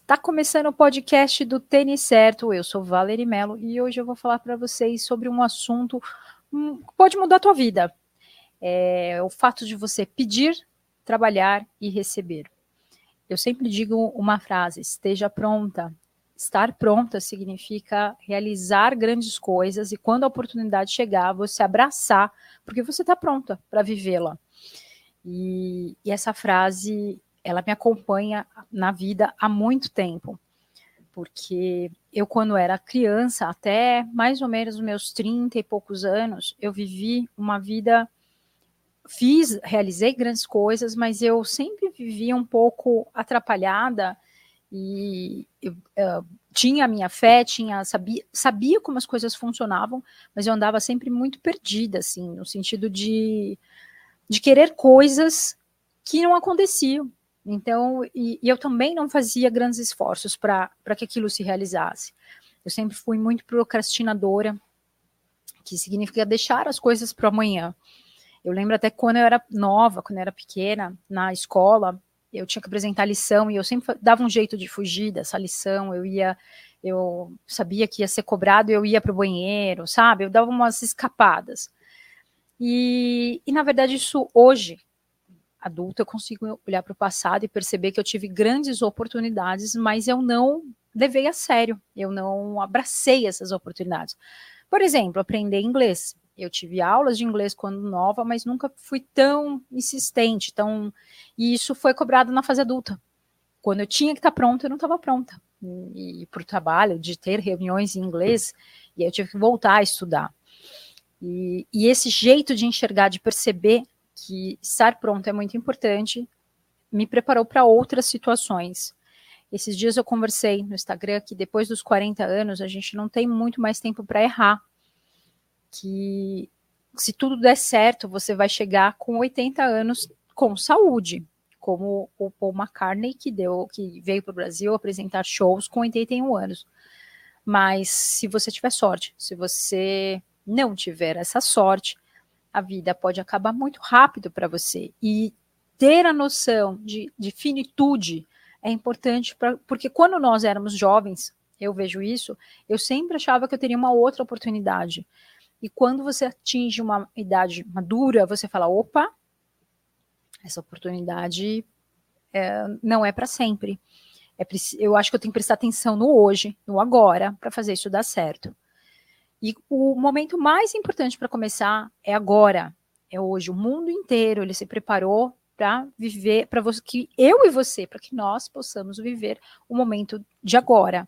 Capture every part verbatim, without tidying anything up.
Tá começando o podcast do Tênis Certo. Eu sou Valerie Mello e hoje eu vou falar para vocês sobre um assunto hum, que pode mudar a tua vida. É o fato de você pedir, trabalhar e receber. Eu sempre digo uma frase: esteja pronta. Estar pronta significa realizar grandes coisas e quando a oportunidade chegar, você abraçar, porque você está pronta para vivê-la. E, e essa frase, ela me acompanha na vida há muito tempo, porque eu, quando era criança, até mais ou menos os meus trinta e poucos anos, eu vivi uma vida, fiz, realizei grandes coisas, mas eu sempre vivia um pouco atrapalhada e eu, uh, tinha a minha fé, tinha, sabia, sabia como as coisas funcionavam, mas eu andava sempre muito perdida, assim, no sentido de de querer coisas que não aconteciam. Então, e, e eu também não fazia grandes esforços para que aquilo se realizasse. Eu sempre fui muito procrastinadora, que significa deixar as coisas para amanhã. Eu lembro até quando eu era nova, quando eu era pequena, na escola, eu tinha que apresentar lição e eu sempre dava um jeito de fugir dessa lição. Eu ia, eu sabia que ia ser cobrado, eu ia para o banheiro, sabe? Eu dava umas escapadas. E, e, na verdade, isso hoje, adulta, eu consigo olhar para o passado e perceber que eu tive grandes oportunidades, mas eu não levei a sério, eu não abracei essas oportunidades. Por exemplo, aprender inglês. Eu tive aulas de inglês quando nova, mas nunca fui tão insistente, tão... e isso foi cobrado na fase adulta. Quando eu tinha que estar pronta, eu não estava pronta. E, e para o trabalho, de ter reuniões em inglês, e aí eu tive que voltar a estudar. E, e esse jeito de enxergar, de perceber que estar pronto é muito importante, me preparou para outras situações. Esses dias eu conversei no Instagram que depois dos quarenta anos a gente não tem muito mais tempo para errar. Que se tudo der certo, você vai chegar com oitenta anos com saúde, como o Paul McCartney, que, deu, que veio para o Brasil apresentar shows com oitenta e um anos. Mas se você tiver sorte, se você não tiver essa sorte, a vida pode acabar muito rápido para você. E ter a noção de, de finitude é importante, pra, porque quando nós éramos jovens, eu vejo isso, eu sempre achava que eu teria uma outra oportunidade. E quando você atinge uma idade madura, você fala, opa, essa oportunidade é, não é para sempre. É, eu acho que eu tenho que prestar atenção no hoje, no agora, para fazer isso dar certo. E o momento mais importante para começar é agora, é hoje. O mundo inteiro ele se preparou para viver, para que eu e você, para que nós possamos viver o momento de agora.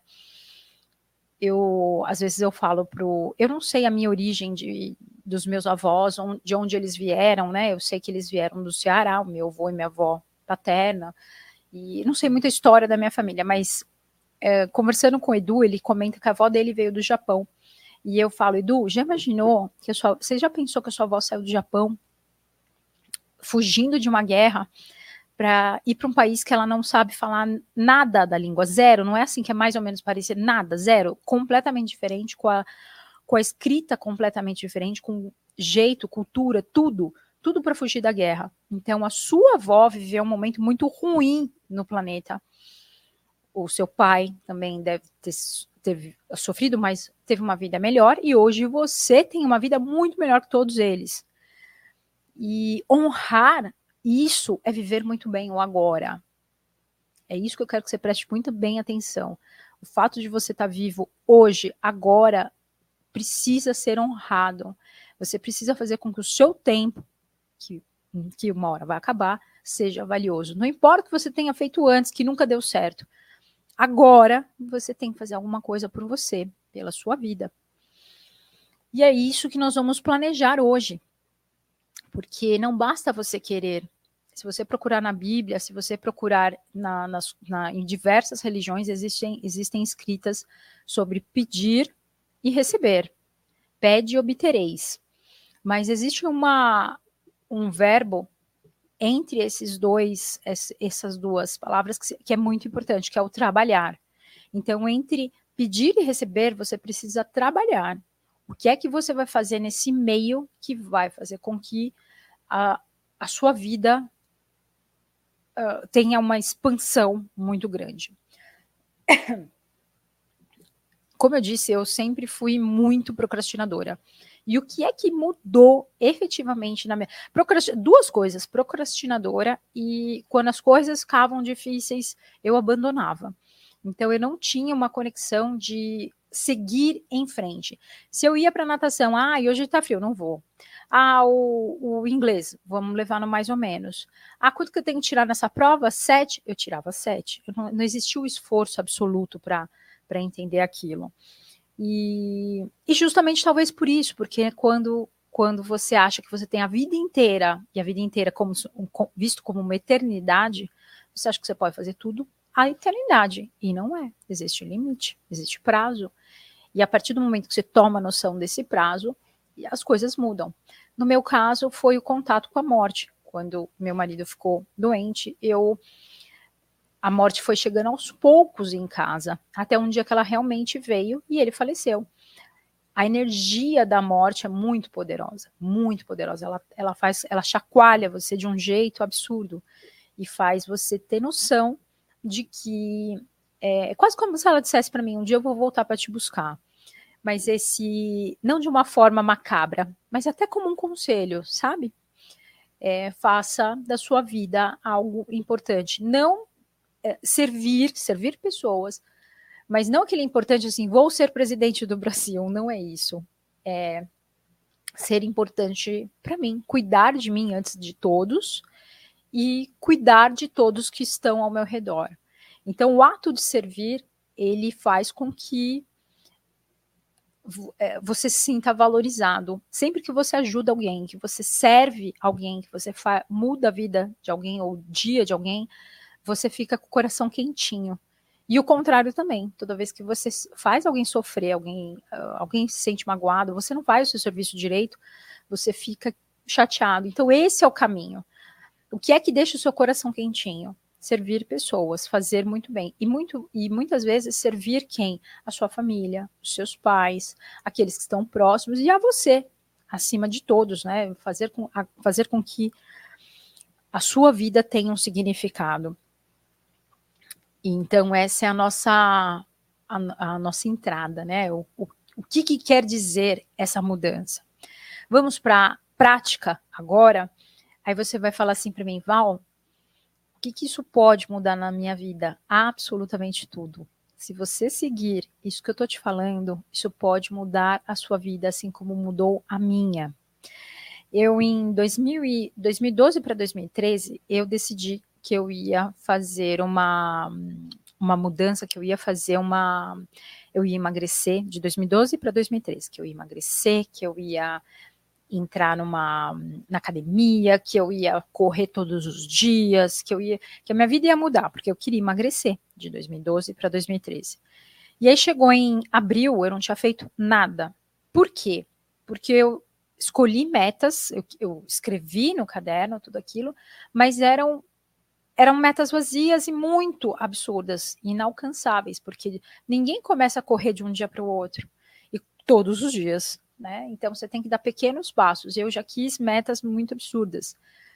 Eu, às vezes eu falo pro, eu não sei a minha origem de, dos meus avós, de onde eles vieram, né? Eu sei que eles vieram do Ceará, o meu avô e minha avó paterna, e não sei muita história da minha família, mas é, conversando com o Edu, ele comenta que a avó dele veio do Japão. E eu falo, Edu, já imaginou que a sua, você já pensou que a sua avó saiu do Japão fugindo de uma guerra para ir para um país que ela não sabe falar nada da língua, zero, não é assim que é mais ou menos parecido, nada, zero, completamente diferente, com a, com a escrita completamente diferente, com jeito, cultura, tudo, tudo para fugir da guerra. Então a sua avó viveu um momento muito ruim no planeta. O seu pai também deve ter teve sofrido, mas teve uma vida melhor, e hoje você tem uma vida muito melhor que todos eles. E honrar isso é viver muito bem o agora. É isso que eu quero que você preste muito bem atenção. O fato de você estar vivo hoje, agora, precisa ser honrado. Você precisa fazer com que o seu tempo, que, que uma hora vai acabar, seja valioso. Não importa o que você tenha feito antes, que nunca deu certo. Agora, você tem que fazer alguma coisa por você, pela sua vida. E é isso que nós vamos planejar hoje. Porque não basta você querer. Se você procurar na Bíblia, se você procurar na, na, na, em diversas religiões, existem, existem escritas sobre pedir e receber. Pede e obtereis. Mas existe uma, um verbo entre esses dois, essas duas palavras que, que é muito importante, que é o trabalhar. Então, entre pedir e receber, você precisa trabalhar. O que é que você vai fazer nesse meio que vai fazer com que a, a sua vida uh, tenha uma expansão muito grande? Como eu disse, eu sempre fui muito procrastinadora. E o que é que mudou efetivamente na minha... Procrasti... Duas coisas, procrastinadora e quando as coisas ficavam difíceis, eu abandonava. Então, eu não tinha uma conexão de seguir em frente. Se eu ia para natação, ah, e hoje está frio, não vou. Ah, o, o inglês, vamos levar no mais ou menos. Ah, quanto que eu tenho que tirar nessa prova? Sete? Eu tirava sete. Eu não, não existia o esforço absoluto para para entender aquilo. E, e justamente talvez por isso, porque quando, quando você acha que você tem a vida inteira, e a vida inteira como, visto como uma eternidade, você acha que você pode fazer tudo a eternidade. E não é. Existe limite, existe prazo. E a partir do momento que você toma noção desse prazo, as coisas mudam. No meu caso, foi o contato com a morte. Quando meu marido ficou doente, eu... A morte foi chegando aos poucos em casa, até um dia que ela realmente veio e ele faleceu. A energia da morte é muito poderosa, muito poderosa. Ela, ela faz, ela chacoalha você de um jeito absurdo e faz você ter noção de que é quase como se ela dissesse para mim: um dia eu vou voltar para te buscar. Mas esse, não de uma forma macabra, mas até como um conselho, sabe? É, faça da sua vida algo importante. Não é, servir, servir pessoas, mas não aquele importante assim, vou ser presidente do Brasil, não é isso. É ser importante para mim, cuidar de mim antes de todos e cuidar de todos que estão ao meu redor. Então, o ato de servir, ele faz com que você se sinta valorizado. Sempre que você ajuda alguém, que você serve alguém, que você muda a vida de alguém ou o dia de alguém, você fica com o coração quentinho. E o contrário também. Toda vez que você faz alguém sofrer, alguém, alguém se sente magoado, você não faz o seu serviço direito, você fica chateado. Então, esse é o caminho. O que é que deixa o seu coração quentinho? Servir pessoas, fazer muito bem. E, muito, e muitas vezes servir quem? A sua família, os seus pais, aqueles que estão próximos e a você, acima de todos, né? Fazer com, a, fazer com que a sua vida tenha um significado. Então, essa é a nossa, a, a nossa entrada, né? O, o, o que, que quer dizer essa mudança? Vamos para a prática agora. Aí você vai falar assim para mim: Val, o que, que isso pode mudar na minha vida? Absolutamente tudo. Se você seguir isso que eu estou te falando, isso pode mudar a sua vida, assim como mudou a minha. Eu, em dois mil e doze para dois mil e treze, eu decidi que eu ia fazer uma, uma mudança, que eu ia fazer uma... Eu ia emagrecer de dois mil e doze para dois mil e treze, que eu ia emagrecer, que eu ia entrar numa, na academia, que eu ia correr todos os dias, que eu ia, que a minha vida ia mudar, porque eu queria emagrecer de dois mil e doze para dois mil e treze. E aí chegou em abril, eu não tinha feito nada. Por quê? Porque eu escolhi metas, eu, eu escrevi no caderno tudo aquilo, mas eram, eram metas vazias e muito absurdas, inalcançáveis, porque ninguém começa a correr de um dia para o outro, e todos os dias, né? Então você tem que dar pequenos passos. Eu já quis metas muito absurdas.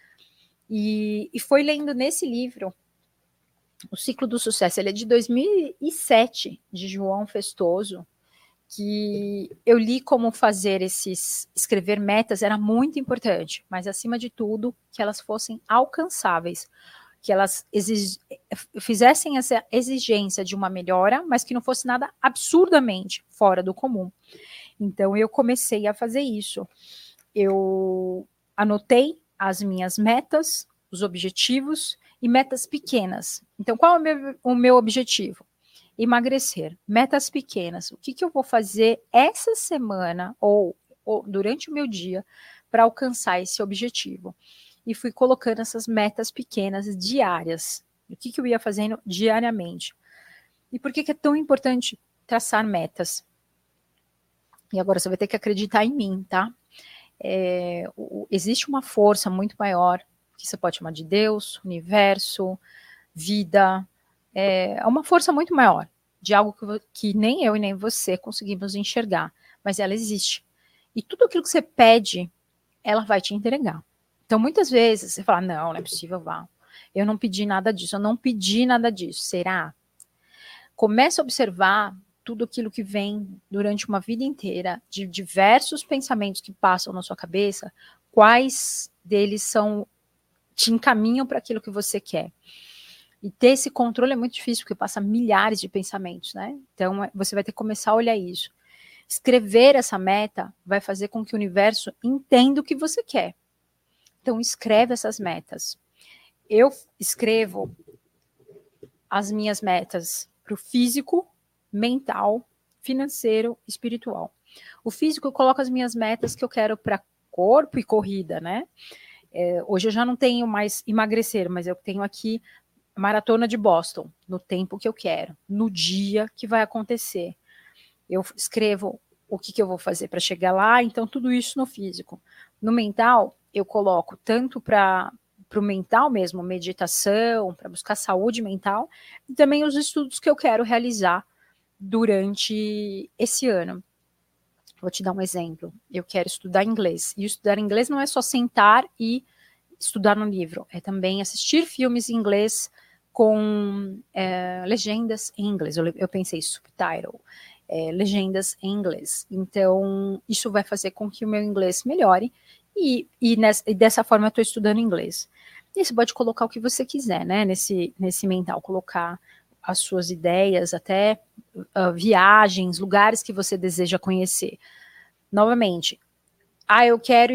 E, e foi lendo nesse livro, O Ciclo do Sucesso, ele é de dois mil e sete, de João Festoso, que eu li como fazer esses, escrever metas era muito importante, mas acima de tudo, que elas fossem alcançáveis, que elas exig, fizessem essa exigência de uma melhora, mas que não fosse nada absurdamente fora do comum. Então eu comecei a fazer isso. Eu anotei as minhas metas, os objetivos e metas pequenas. Então qual é o meu, o meu objetivo? Emagrecer, metas pequenas. O que, que eu vou fazer essa semana ou, ou durante o meu dia para alcançar esse objetivo? E fui colocando essas metas pequenas diárias. O que, que eu ia fazendo diariamente? E por que, que é tão importante traçar metas? E agora você vai ter que acreditar em mim, tá? É, o, existe uma força muito maior, que você pode chamar de Deus, universo, vida, é uma força muito maior, de algo que, que nem eu e nem você conseguimos enxergar, mas ela existe. E tudo aquilo que você pede, ela vai te entregar. Então, muitas vezes, você fala, não, não é possível, Val. Eu não pedi nada disso, eu não pedi nada disso. Será? Comece a observar tudo aquilo que vem durante uma vida inteira, de diversos pensamentos que passam na sua cabeça, quais deles são, te encaminham para aquilo que você quer. E ter esse controle é muito difícil, porque passa milhares de pensamentos, né? Então, você vai ter que começar a olhar isso. Escrever essa meta vai fazer com que o universo entenda o que você quer. Então, escreve essas metas. Eu escrevo as minhas metas para o físico, mental, financeiro, espiritual. O físico, eu coloco as minhas metas que eu quero para corpo e corrida, né? É, hoje eu já não tenho mais emagrecer, mas eu tenho aqui maratona de Boston, no tempo que eu quero, no dia que vai acontecer. Eu escrevo o que, que eu vou fazer para chegar lá, então tudo isso no físico. No mental, eu coloco tanto para o mental mesmo, meditação, para buscar saúde mental, e também os estudos que eu quero realizar durante esse ano. Vou te dar um exemplo. Eu quero estudar inglês. E estudar inglês não é só sentar e estudar no livro, é também assistir filmes em inglês com é, legendas em inglês. Eu, eu pensei subtitle, é, legendas em inglês. Então, isso vai fazer com que o meu inglês melhore e, e, nessa, e dessa forma eu estou estudando inglês. E você pode colocar o que você quiser, né, nesse, nesse mental, colocar as suas ideias, até uh, viagens, lugares que você deseja conhecer. Novamente, ah, eu quero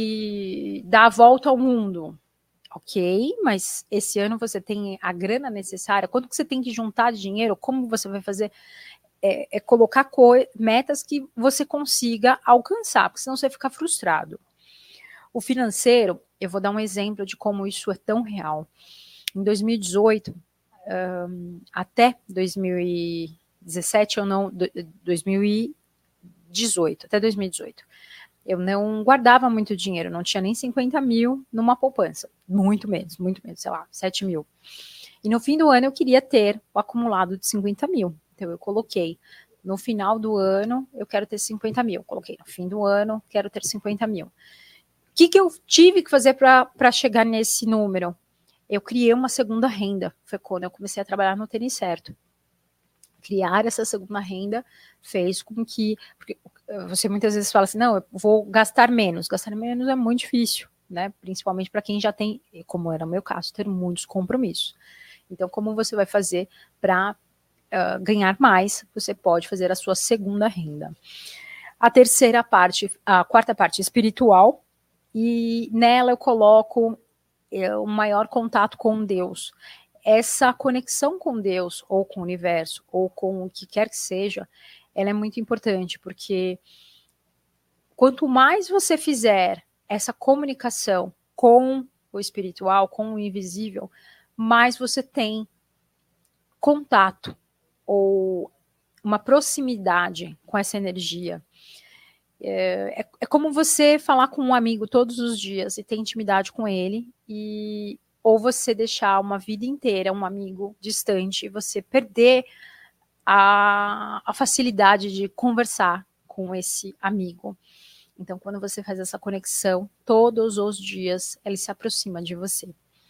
ir dar a volta ao mundo. Ok, mas esse ano você tem a grana necessária? Quanto que você tem que juntar de dinheiro? Como você vai fazer? É, é colocar metas que você consiga alcançar, porque senão você fica frustrado. O financeiro, eu vou dar um exemplo de como isso é tão real. Em dois mil e dezoito, um, até dois mil e dezessete, eu não, dois mil e dezoito, até dois mil e dezoito, eu não guardava muito dinheiro, não tinha nem cinquenta mil numa poupança, muito menos, muito menos, sei lá, sete mil. E no fim do ano eu queria ter o acumulado de cinquenta mil, então eu coloquei, no final do ano eu quero ter cinquenta mil, coloquei no fim do ano, quero ter cinquenta mil. O que, que eu tive que fazer para chegar nesse número? Eu criei uma segunda renda, foi quando eu comecei a trabalhar no Tênis Certo. Criar essa segunda renda fez com que, porque você muitas vezes fala assim, não, eu vou gastar menos, gastar menos é muito difícil, né, principalmente para quem já tem, como era o meu caso, ter muitos compromissos. Então, como você vai fazer para uh, ganhar mais? Você pode fazer a sua segunda renda. A terceira parte, a quarta parte espiritual, e nela eu coloco é, o maior contato com Deus. Essa conexão com Deus, ou com o universo, ou com o que quer que seja, ela é muito importante, porque quanto mais você fizer essa comunicação com o espiritual, com o invisível, mais você tem contato, ou uma proximidade com essa energia. É, é, é como você falar com um amigo todos os dias e ter intimidade com ele, e ou você deixar uma vida inteira um amigo distante e você perder a, a facilidade de conversar com esse amigo. Então, quando você faz essa conexão, todos os dias ele se aproxima de você.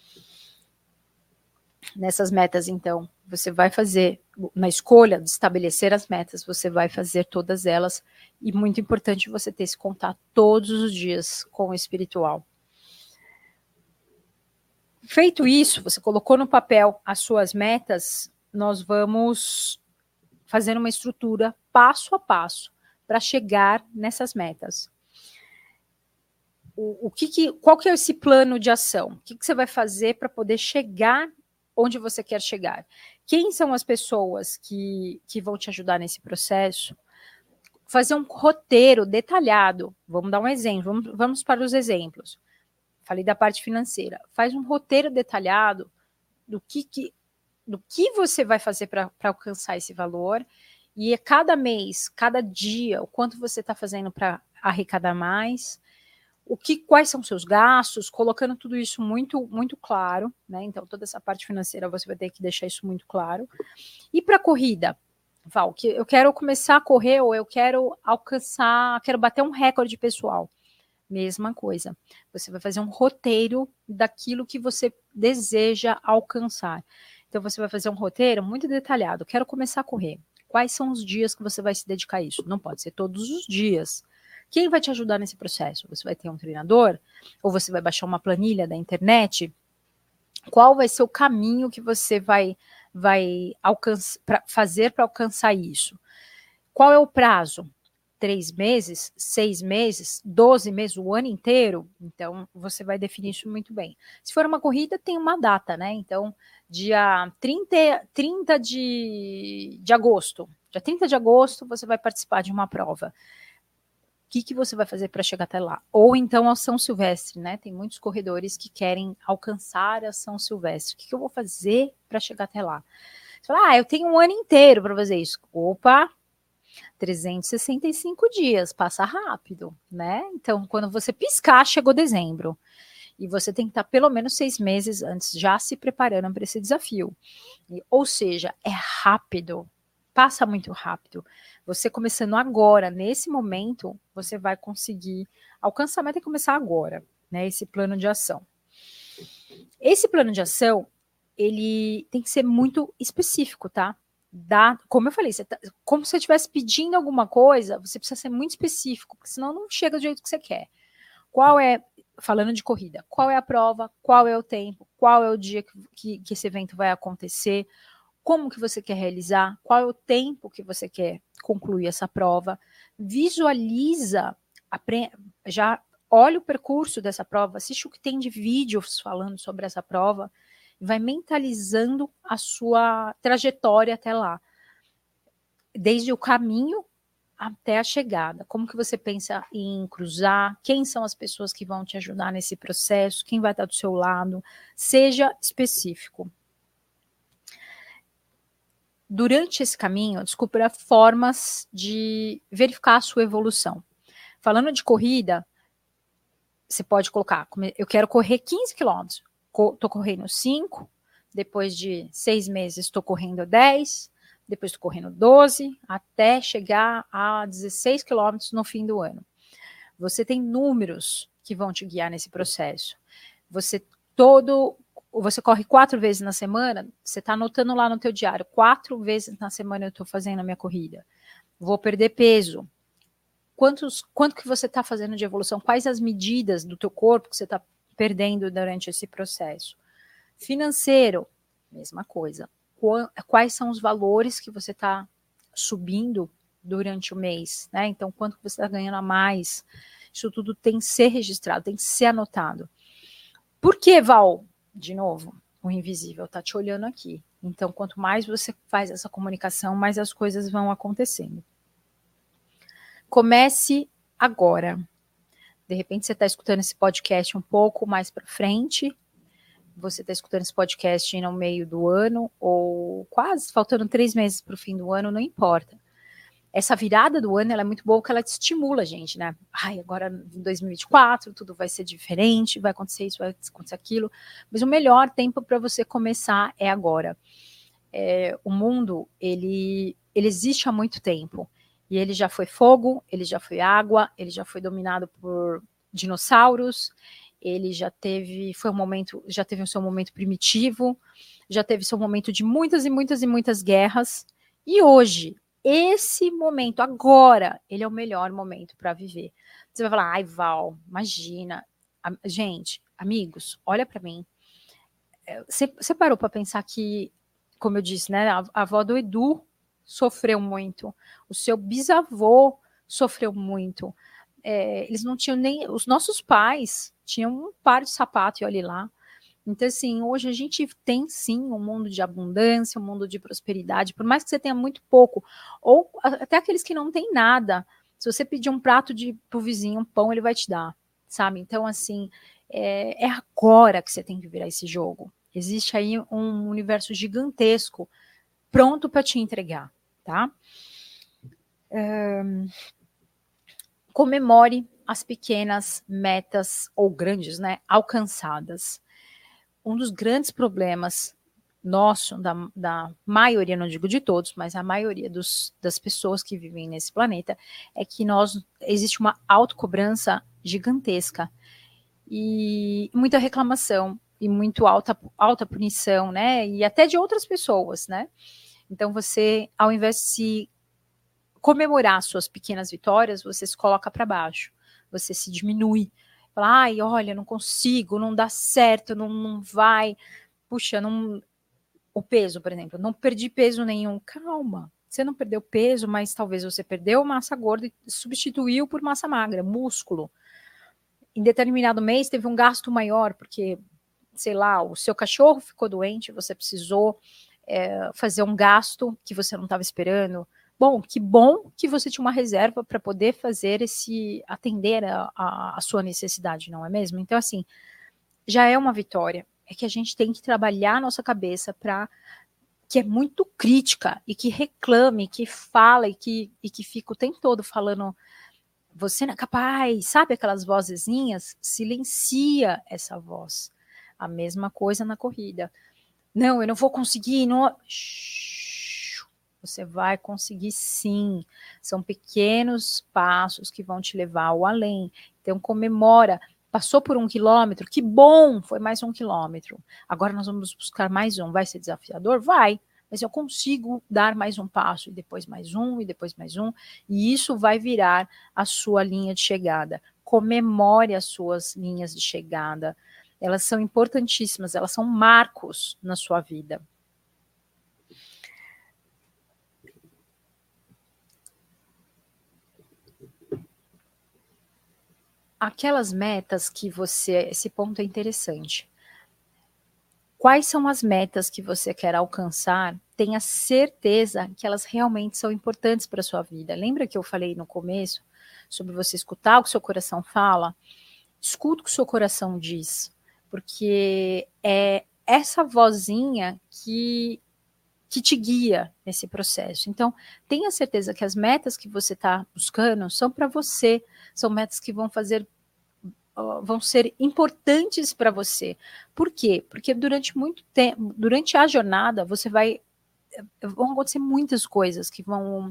Nessas metas, então, você vai fazer, na escolha de estabelecer as metas, você vai fazer todas elas, e muito importante você ter esse contato todos os dias com o espiritual. Feito isso, você colocou no papel as suas metas, nós vamos fazer uma estrutura passo a passo para chegar nessas metas. O, o que que, qual que é esse plano de ação? O que, que você vai fazer para poder chegar onde você quer chegar? Quem são as pessoas que, que vão te ajudar nesse processo? Fazer um roteiro detalhado. Vamos dar um exemplo, vamos, vamos para os exemplos. Falei da parte financeira. Faz um roteiro detalhado do que, que, do que você vai fazer para alcançar esse valor, e é cada mês, cada dia, o quanto você está fazendo para arrecadar mais, o que, quais são seus gastos, colocando tudo isso muito, muito claro, né? Então, toda essa parte financeira você vai ter que deixar isso muito claro. E para a corrida, Val, que eu quero começar a correr, ou eu quero alcançar, quero bater um recorde pessoal. Mesma coisa. Você vai fazer um roteiro daquilo que você deseja alcançar. Então, você vai fazer um roteiro muito detalhado. Quero começar a correr. Quais são os dias que você vai se dedicar a isso? Não pode ser todos os dias. Quem vai te ajudar nesse processo? Você vai ter um treinador? Ou você vai baixar uma planilha da internet? Qual vai ser o caminho que você vai, vai alcançar, pra fazer para alcançar isso? Qual é o prazo? Três meses, seis meses, doze meses, o ano inteiro? Então, você vai definir isso muito bem. Se for uma corrida, tem uma data, né? Então, dia trinta, trinta de, de agosto. Dia trinta de agosto, você vai participar de uma prova. O que, que você vai fazer para chegar até lá? Ou então a São Silvestre, né? Tem muitos corredores que querem alcançar a São Silvestre. O que, que eu vou fazer para chegar até lá? Você fala, ah, eu tenho um ano inteiro para fazer isso. Opa! trezentos e sessenta e cinco dias, passa rápido, né? Então, quando você piscar, chegou dezembro. E você tem que estar pelo menos seis meses antes já se preparando para esse desafio. E, ou seja, é rápido, passa muito rápido. Você começando agora, nesse momento, você vai conseguir alcançar, mas tem que começar agora, né? Esse plano de ação. Esse plano de ação, ele tem que ser muito específico, tá? Da, como eu falei, você tá, como se você estivesse pedindo alguma coisa, você precisa ser muito específico, porque senão não chega do jeito que você quer. Qual é, falando de corrida, qual é a prova, qual é o tempo, qual é o dia que, que, que esse evento vai acontecer, como que você quer realizar, qual é o tempo que você quer concluir essa prova, visualiza, já olha o percurso dessa prova, assiste o que tem de vídeos falando sobre essa prova, vai mentalizando a sua trajetória até lá, desde o caminho até a chegada. Como que você pensa em cruzar? Quem são as pessoas que vão te ajudar nesse processo? Quem vai estar do seu lado? Seja específico. Durante esse caminho, descubra formas de verificar a sua evolução. Falando de corrida, você pode colocar, eu quero correr quinze quilômetros. Estou correndo cinco, depois de seis meses estou correndo dez, depois estou correndo doze, até chegar a dezesseis quilômetros no fim do ano. Você tem números que vão te guiar nesse processo. Você todo, você corre quatro vezes na semana, você está anotando lá no teu diário, quatro vezes na semana eu estou fazendo a minha corrida. Vou perder peso. Quantos, quanto que você está fazendo de evolução? Quais as medidas do teu corpo que você está perdendo durante esse processo? Financeiro, mesma coisa. Quais são os valores que você está subindo durante o mês, né? Então, quanto que você está ganhando a mais? Isso tudo tem que ser registrado, tem que ser anotado. Por que, Val? De novo, o invisível está te olhando aqui. Então, quanto mais você faz essa comunicação, mais as coisas vão acontecendo. Comece agora. De repente, você está escutando esse podcast um pouco mais para frente, você está escutando esse podcast no meio do ano, ou quase, faltando três meses para o fim do ano, não importa. Essa virada do ano, ela é muito boa, porque ela te estimula, gente, né? Ai, agora em dois mil e vinte e quatro, tudo vai ser diferente, vai acontecer isso, vai acontecer aquilo. Mas o melhor tempo para você começar é agora. É, o mundo, ele, ele existe há muito tempo. E ele já foi fogo, ele já foi água, ele já foi dominado por dinossauros, ele já teve, foi um momento, já teve o seu momento primitivo, já teve seu momento de muitas e muitas e muitas guerras, e hoje, esse momento, agora, ele é o melhor momento para viver. Você vai falar, ai, Val, imagina. Gente, amigos, olha para mim. Você, você parou para pensar que, como eu disse, né, a, a avó do Edu sofreu muito, o seu bisavô sofreu muito, é, eles não tinham nem, os nossos pais tinham um par de sapato e olha lá. Então, assim, hoje a gente tem sim um mundo de abundância, um mundo de prosperidade, por mais que você tenha muito pouco, ou até aqueles que não têm nada, se você pedir um prato de, pro vizinho, um pão, ele vai te dar, sabe? Então, assim, é, é agora que você tem que virar esse jogo. Existe aí um universo gigantesco pronto para te entregar, tá? Um, comemore as pequenas metas, ou grandes, né, alcançadas. Um dos grandes problemas nosso, da, da maioria, não digo de todos, mas a maioria dos, das pessoas que vivem nesse planeta, é que nós, existe uma autocobrança gigantesca e muita reclamação. e muito alta, alta punição, né? E até de outras pessoas, né? Então você, ao invés de se comemorar suas pequenas vitórias, você se coloca para baixo, você se diminui. Fala, ai, olha, não consigo, não dá certo, não, não vai. Puxa, não... o peso, por exemplo, não perdi peso nenhum. Calma, você não perdeu peso, mas talvez você perdeu massa gorda e substituiu por massa magra, músculo. Em determinado mês teve um gasto maior, porque, sei lá, o seu cachorro ficou doente, você precisou é, fazer um gasto que você não estava esperando. Bom, que bom que você tinha uma reserva para poder fazer esse, atender a, a, a sua necessidade, não é mesmo? Então, assim, já é uma vitória. É que a gente tem que trabalhar a nossa cabeça para que é muito crítica e que reclame, que fala e que, e que fica o tempo todo falando, você não é capaz, sabe aquelas vozezinhas? Silencia essa voz. A mesma coisa na corrida. Não, eu não vou conseguir, não... Você vai conseguir sim. São pequenos passos que vão te levar ao além. Então comemora. Passou por um quilômetro, que bom, foi mais um quilômetro. Agora nós vamos buscar mais um. Vai ser desafiador? Vai. Mas eu consigo dar mais um passo, e depois mais um, e depois mais um. E isso vai virar a sua linha de chegada. Comemore as suas linhas de chegada. Elas são importantíssimas, elas são marcos na sua vida. Aquelas metas que você... Esse ponto é interessante. Quais são as metas que você quer alcançar? Tenha certeza que elas realmente são importantes para a sua vida. Lembra que eu falei no começo sobre você escutar o que seu coração fala? Escuta o que seu coração diz, porque é essa vozinha que, que te guia nesse processo. Então, tenha certeza que as metas que você está buscando são para você, são metas que vão fazer vão ser importantes para você. Por quê? Porque durante muito tempo, durante a jornada, você vai, vão acontecer muitas coisas que vão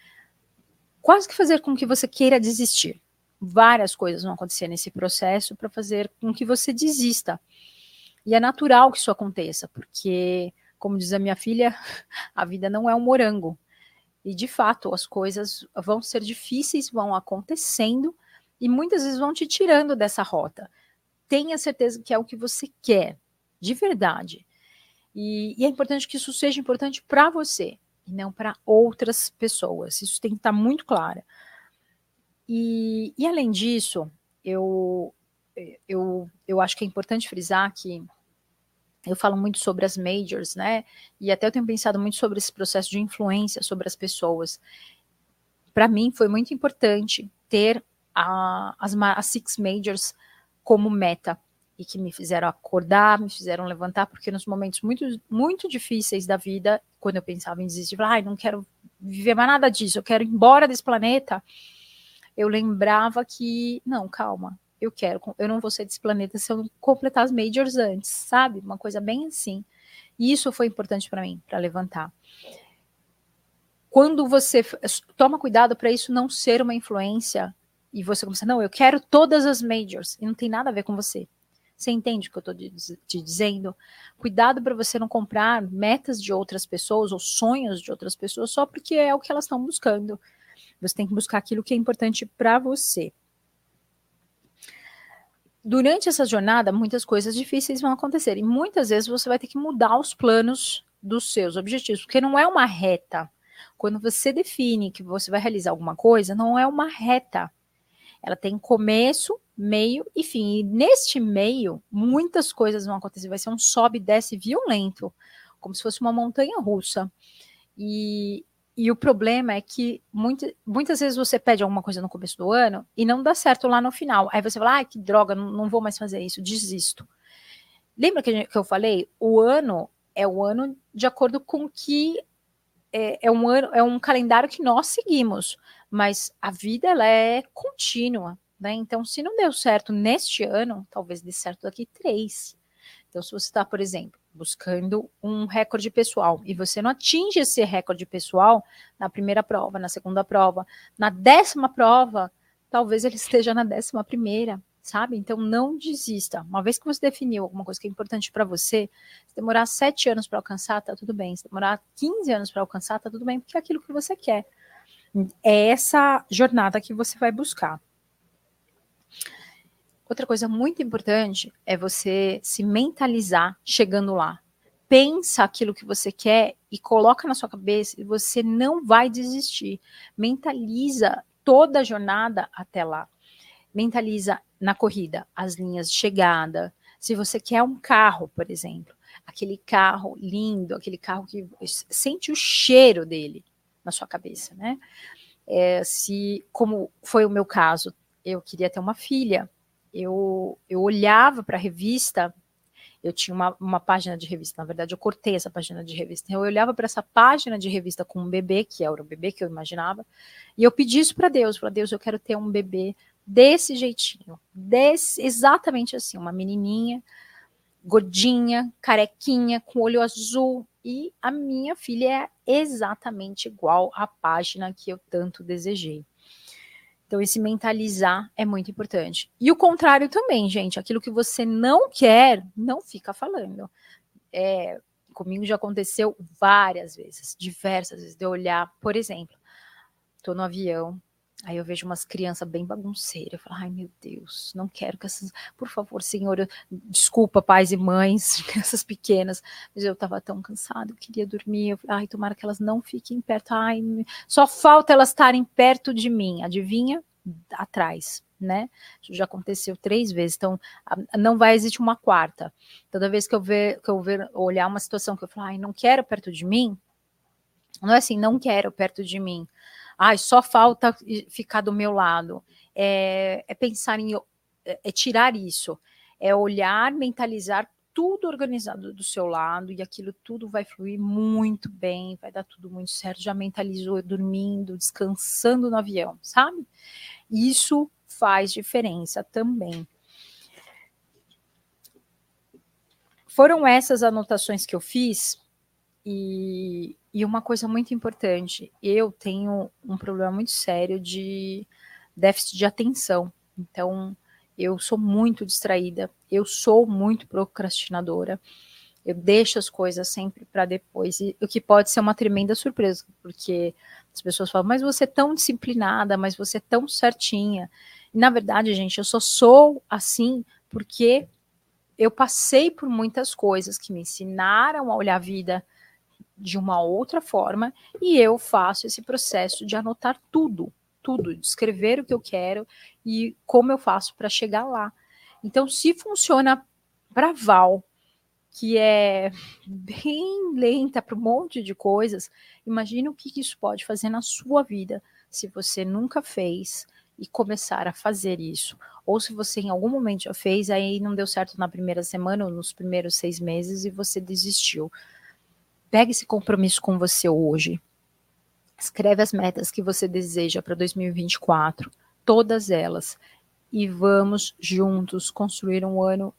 quase que fazer com que você queira desistir. Várias coisas vão acontecer nesse processo para fazer com que você desista. E é natural que isso aconteça, porque, como diz a minha filha, a vida não é um morango. E, de fato, as coisas vão ser difíceis, vão acontecendo, e muitas vezes vão te tirando dessa rota. Tenha certeza que é o que você quer, de verdade. E, e é importante que isso seja importante para você, e não para outras pessoas. Isso tem que estar muito claro. E, e além disso, eu, eu, eu acho que é importante frisar que eu falo muito sobre as majors, né? E até eu tenho pensado muito sobre esse processo de influência sobre as pessoas. Para mim, foi muito importante ter a, as, as Six Majors como meta, e que me fizeram acordar, me fizeram levantar, porque nos momentos muito, muito difíceis da vida, quando eu pensava em desistir, ai, não quero viver mais nada disso, eu quero ir embora desse planeta, eu lembrava que, não, calma, eu quero, eu não vou ser desse planeta se eu não completar as majors antes, sabe? Uma coisa bem assim. E isso foi importante para mim, para levantar. Quando você toma cuidado para isso não ser uma influência, e você começa, não, eu quero todas as majors, e não tem nada a ver com você. Você entende o que eu estou te dizendo? Cuidado para você não comprar metas de outras pessoas ou sonhos de outras pessoas só porque é o que elas estão buscando. Você tem que buscar aquilo que é importante para você. Durante essa jornada, muitas coisas difíceis vão acontecer. E muitas vezes você vai ter que mudar os planos dos seus objetivos, porque não é uma reta. Quando você define que você vai realizar alguma coisa, não é uma reta. Ela tem começo, meio e fim. E neste meio, muitas coisas vão acontecer. Vai ser um sobe e desce violento, como se fosse uma montanha russa. E, e o problema é que muito, muitas vezes você pede alguma coisa no começo do ano e não dá certo lá no final. Aí você fala, ah, que droga, não, não vou mais fazer isso, desisto. Lembra que, que eu falei? O ano é o ano de acordo com que é, é, um ano, é um calendário que nós seguimos, mas a vida ela é contínua, né? Então, se não deu certo neste ano, talvez dê certo daqui três. Então, se você está, por exemplo, buscando um recorde pessoal e você não atinge esse recorde pessoal na primeira prova, na segunda prova, na décima prova, talvez ele esteja na décima primeira. sabe? Então, não desista. Uma vez que você definiu alguma coisa que é importante para você, se demorar sete anos para alcançar, tá tudo bem. Se demorar quinze anos para alcançar, tá tudo bem, porque é aquilo que você quer. É essa jornada que você vai buscar. Outra coisa muito importante é você se mentalizar chegando lá. Pensa aquilo que você quer e coloca na sua cabeça e você não vai desistir. Mentaliza toda a jornada até lá. Mentaliza na corrida as linhas de chegada. Se você quer um carro, por exemplo, aquele carro lindo, aquele carro que sente o cheiro dele na sua cabeça, né? É, se, como foi o meu caso, eu queria ter uma filha. Eu, eu olhava para a revista, eu tinha uma, uma página de revista, na verdade eu cortei essa página de revista, eu olhava para essa página de revista com um bebê, que era o bebê que eu imaginava, e eu pedi isso para Deus, para Deus, eu quero ter um bebê desse jeitinho, desse, exatamente assim, uma menininha, gordinha, carequinha, com olho azul, e a minha filha é exatamente igual à página que eu tanto desejei. Então, esse mentalizar é muito importante. E o contrário também, gente. Aquilo que você não quer, não fica falando. É, comigo já aconteceu várias vezes, diversas vezes, de eu olhar, por exemplo, tô no avião, aí eu vejo umas crianças bem bagunceiras, eu falo, ai meu Deus, não quero que essas, por favor, senhor, eu, desculpa pais e mães, crianças pequenas, mas eu tava tão cansada, eu queria dormir, eu falei, ai, tomara que elas não fiquem perto, ai, só falta elas estarem perto de mim, adivinha? Atrás, né? Isso já aconteceu três vezes, então não vai existir uma quarta. Toda vez que eu ver, que eu ver, olhar uma situação que eu falo, ai, não quero perto de mim, não é assim, não quero perto de mim, ai, só falta ficar do meu lado, é, é pensar em, é, é tirar isso, é olhar, mentalizar tudo organizado do seu lado e aquilo tudo vai fluir muito bem, vai dar tudo muito certo, já mentalizou dormindo, descansando no avião, sabe? Isso faz diferença também. Foram essas anotações que eu fiz e, e uma coisa muito importante, eu tenho um problema muito sério de déficit de atenção, então eu sou muito distraída, eu sou muito procrastinadora, eu deixo as coisas sempre para depois, e o que pode ser uma tremenda surpresa, porque as pessoas falam, mas você é tão disciplinada, mas você é tão certinha, e na verdade, gente, eu só sou assim porque eu passei por muitas coisas que me ensinaram a olhar a vida de uma outra forma, e eu faço esse processo de anotar tudo, tudo, de escrever o que eu quero e como eu faço para chegar lá. Então, se funciona para Val, que é bem lenta para um monte de coisas, imagina o que isso pode fazer na sua vida, se você nunca fez e começar a fazer isso. Ou se você em algum momento já fez, aí não deu certo na primeira semana ou nos primeiros seis meses e você desistiu. Pega esse compromisso com você hoje. Escreve as metas que você deseja para dois mil e vinte e quatro, todas elas, e vamos juntos construir um ano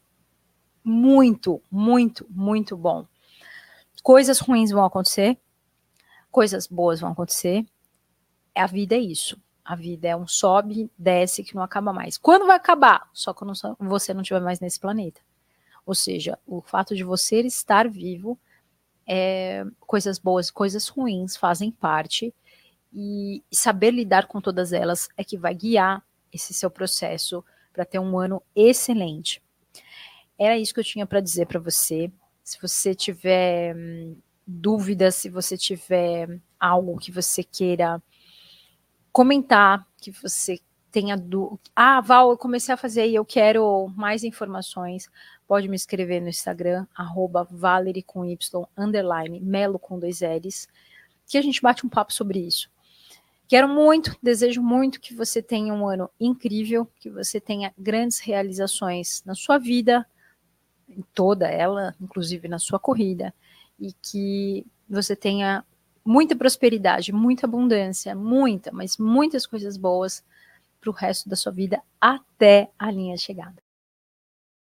muito, muito, muito bom. Coisas ruins vão acontecer, coisas boas vão acontecer. A vida é isso. A vida é um sobe, desce que não acaba mais. Quando vai acabar? Só quando você não estiver mais nesse planeta. Ou seja, o fato de você estar vivo, é, coisas boas, coisas ruins fazem parte, e saber lidar com todas elas é que vai guiar esse seu processo para ter um ano excelente. Era isso que eu tinha para dizer para você. Se você tiver hum, dúvidas, se você tiver algo que você queira comentar, que você tenha dúvida. Ah, Val, eu comecei a fazer e eu quero mais informações. Pode me escrever no Instagram, arroba Valerie com Y, underline, Melo com dois L's, que a gente bate um papo sobre isso. Quero muito, desejo muito que você tenha um ano incrível, que você tenha grandes realizações na sua vida, em toda ela, inclusive na sua corrida, e que você tenha muita prosperidade, muita abundância, muita, mas muitas coisas boas para o resto da sua vida até a linha de chegada.